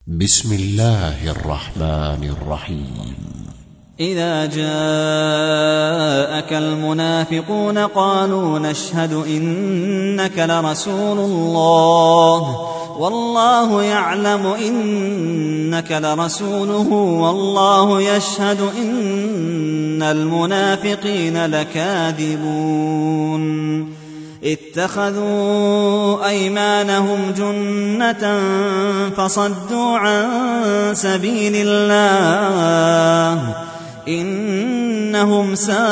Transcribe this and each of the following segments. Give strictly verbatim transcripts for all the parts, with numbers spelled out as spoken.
بسم الله الرحمن الرحيم. إذا جاءك المنافقون قالوا نشهد إنك لرسول الله والله يعلم إنك لرسوله والله يشهد إن المنافقين لكاذبون. اتخذوا أيمانهم جنة فصدوا عن سبيل الله إنهم ساء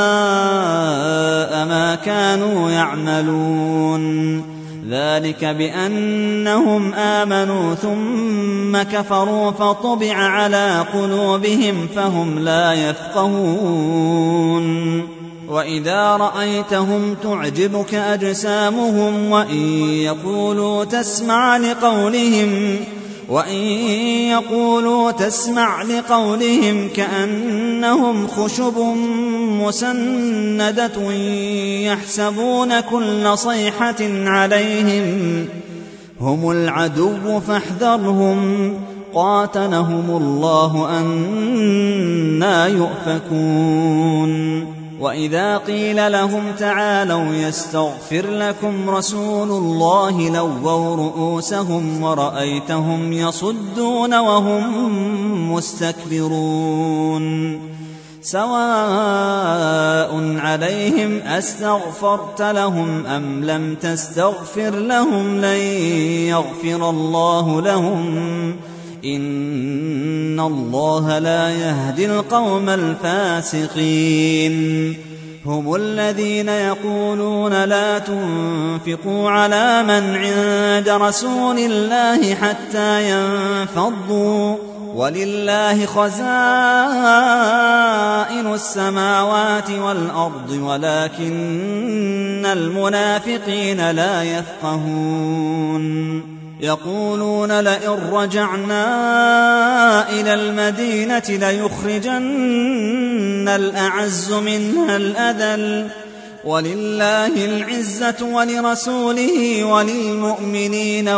ما كانوا يعملون. ذلك بأنهم آمنوا ثم كفروا فطبع على قلوبهم فهم لا يفقهون. وإذا رأيتهم تعجبك أجسامهم وإن يقولوا تسمع لقولهم وإن يقولوا تسمع لقولهم كأنهم خشب مسندة يحسبون كل صيحة عليهم هم العدو فاحذرهم قاتلهم الله أنى يؤفكون. وإذا قيل لهم تعالوا يستغفر لكم رسول الله لووا رؤوسهم ورأيتهم يصدون وهم مستكبرون. سواء عليهم أستغفرت لهم أم لم تستغفر لهم لن يغفر الله لهم إن الله لا يهدي القوم الفاسقين. هم الذين يقولون لا تنفقوا على من عند رسول الله حتى ينفضوا ولله خزائن السماوات والأرض ولكن المنافقين لا يفقهون. يقولون لئن رجعنا إلى المدينة ليخرجن الأعز منها الأذل ولله العزة ولرسوله وللمؤمنين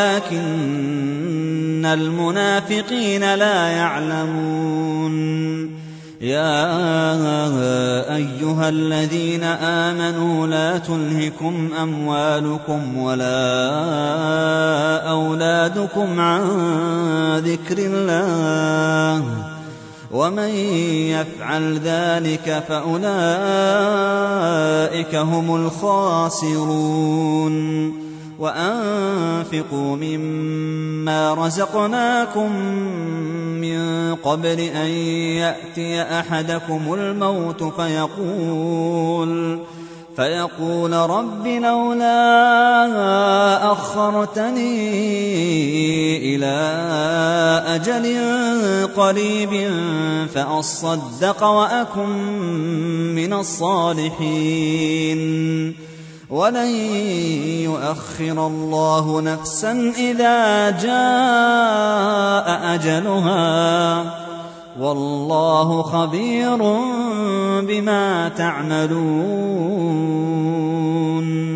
ولكن المنافقين لا يعلمون. يا أيها الذين آمنوا لا تلهكم أموالكم ولا أولادكم عن ذكر الله ومن يفعل ذلك فأولئك هم الخاسرون. وأنفقوا مما رزقناكم من قبل أن يأتي أحدكم الموت فيقول فيقول رب لولا أخرتني إلى أجل قريب فأصدق وأكن من الصالحين ولن يؤخر الله نفسا إذا جاء أجلها والله خبير بما تعملون.